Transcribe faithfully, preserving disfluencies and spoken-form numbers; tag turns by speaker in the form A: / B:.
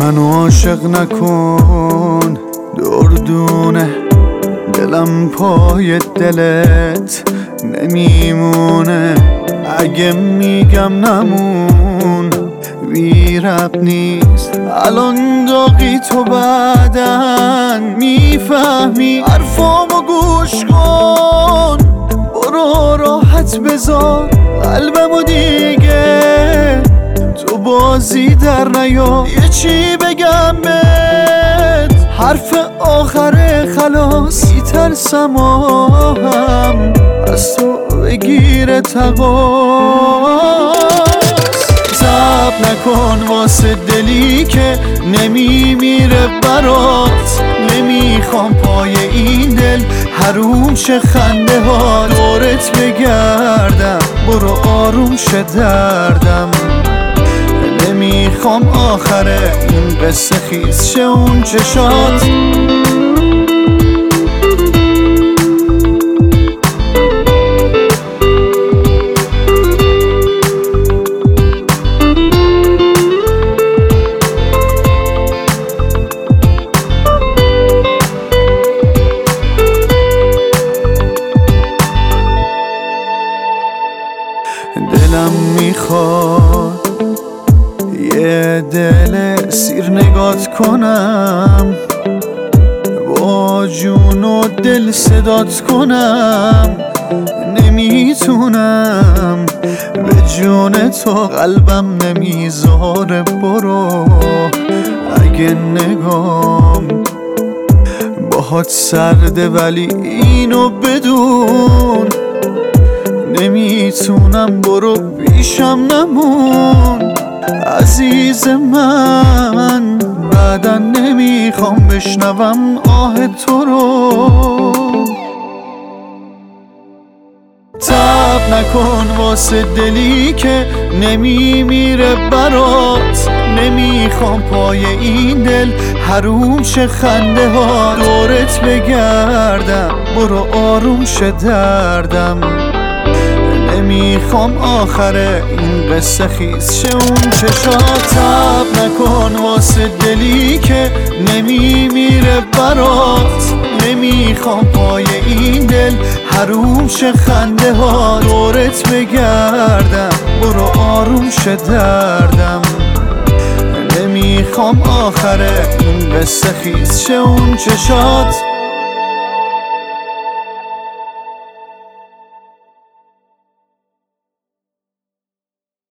A: منو عاشق نکن دردونه، دلم پای دلت نمیمونه. اگه میگم نمون بی رب نیست، الان داغی تو بعدن میفهمی. حرفامو گوش کن، برو راحت بذار قلبمو دیگه، تو بازی در نیا. یه چی بگم بهت، حرف آخر خلاص، میترسم آهم از تو بگیره تقاس. صبر نکن واسه دلی که نمیمیره برات، نمیخوام پای این دل حروم شه خنده ها. دورت بگردم برو آروم شه دردم، نمیخوام آخر این قصه خیز شه اون چشات. دلم میخواد یه دل سیر نگات کنم، با جون و دل صدات کنم. نمیتونم به جون تو قلبم نمیذاره. برو اگه نگام باهات سرده ولی اینو بدون، نمیتونم برو پیشم نمون عزیز من. بعدا نمیخوام بشنوم آه تو رو. صبر نکن واسه دلی که نمیمیره برات، نمیخوام پای این دل حروم شه خنده ها. دورت بگردم برو آروم شه دردم، نمیخوام آخر این قصه خیز شه اون چشات. صبر نکن واسه دلی که نمیمیره برات، نمیخوام پای این دل حروم شه خنده ها. دورت بگردم برو آروم شه دردم، نمیخوام آخر این قصه خیز شه اون چشات.